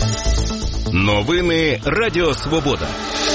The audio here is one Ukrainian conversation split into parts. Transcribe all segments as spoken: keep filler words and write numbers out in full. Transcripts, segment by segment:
Новини Радіо Свобода.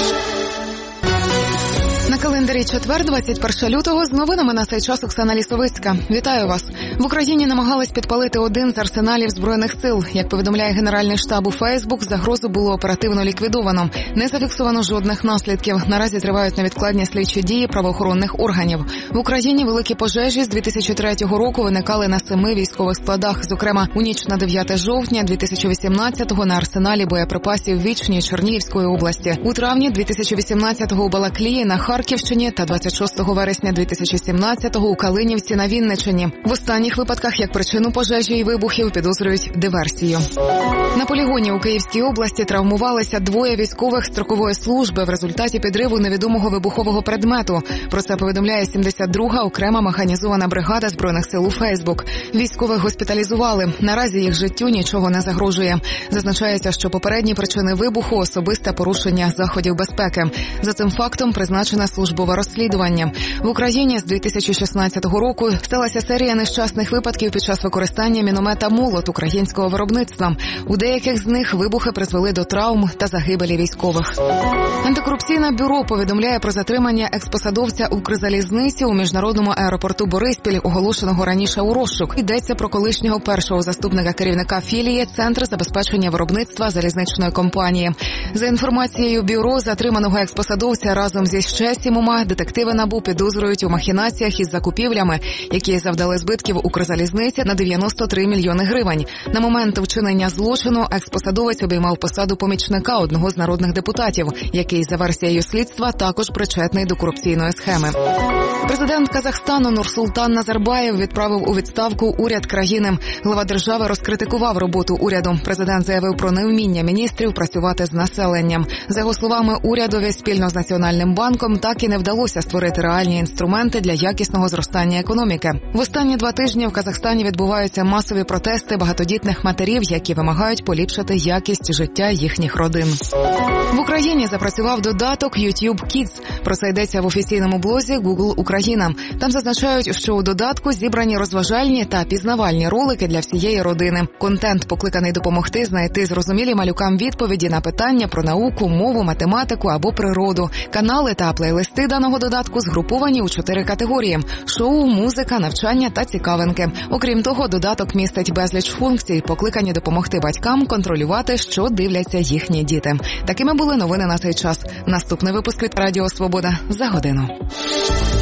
На календарі четвер, двадцять першого лютого, з новинами на цей час Оксана Лісовицька. Вітаю вас. В Україні намагались підпалити один з арсеналів Збройних сил. Як повідомляє Генеральний штаб у Фейсбук, загрозу було оперативно ліквідовано. Не зафіксовано жодних наслідків. Наразі тривають невідкладні слідчі дії правоохоронних органів. В Україні великі пожежі з дві тисячі третього року виникали на семи військових складах. Зокрема, у ніч на дев'яте жовтня дві тисячі вісімнадцятого на арсеналі боєприпасів Вічні Чернігівської області. У травні дві тисячі вісімнадцятого у Балаклії на Харківщині та двадцять шостого вересня дві тисячі сімнадцятого у Калинівці на Вінниччині. В останніх випадках як причину пожежі і вибухів підозрюють диверсію. На полігоні у Київській області травмувалися двоє військових строкової служби в результаті підриву невідомого вибухового предмету. Про це повідомляє сімдесят друга окрема механізована бригада Збройних сил у Фейсбук. Військових госпіталізували. Наразі їх життю нічого не загрожує. Зазначається, що попередні причини вибуху – особисте порушення заходів безпеки. За цим фактом призначена службове розслідування. В Україні з дві тисячі шістнадцятого року сталася серія нещасних випадків під час використання міномета «Молот» українського виробництва. У деяких з них вибухи призвели до травм та загибелі військових. Антикорупційне бюро повідомляє про затримання експосадовця Укрзалізниці у міжнародному аеропорту Бориспіль, оголошеного раніше у розшук. Йдеться про колишнього першого заступника керівника філії Центр забезпечення виробництва залізничної компанії. За інформацією бюро, затриманого експосадовця разом зі ще сімома детективи НАБУ підозрюють у махінації із закупівлями, які завдали збитків Укрзалізниці на дев'яносто три мільйони гривень. На момент вчинення злочину експосадовець обіймав посаду помічника одного з народних депутатів, який, за версією слідства, також причетний до корупційної схеми. Президент Казахстану Нурсултан Назарбаєв відправив у відставку уряд країни. Глава держави розкритикував роботу уряду. Президент заявив про невміння міністрів працювати з населенням. За його словами, урядові спільно з Національним банком так і не вдалося створити реальні інструменти для якісного зростання економіки. В останні два тижні в Казахстані відбуваються масові протести багатодітних матерів, які вимагають поліпшити якість життя їхніх родин. В Україні запрацював додаток YouTube Kids. Про це йдеться в офіційному блозі Google Україна. Там зазначають, що у додатку зібрані розважальні та пізнавальні ролики для всієї родини. Контент покликаний допомогти знайти зрозумілі малюкам відповіді на питання про науку, мову, математику або природу. Канали та плейлисти даного додатку згруповані у чотири категорії – шоу, музика, навчання та цікавинки. Окрім того, додаток містить безліч функцій, покликані допомогти батькам контролювати, що дивляться їхні діти. Такими були новини на цей час. Наступний випуск від Радіо Свобода за годину.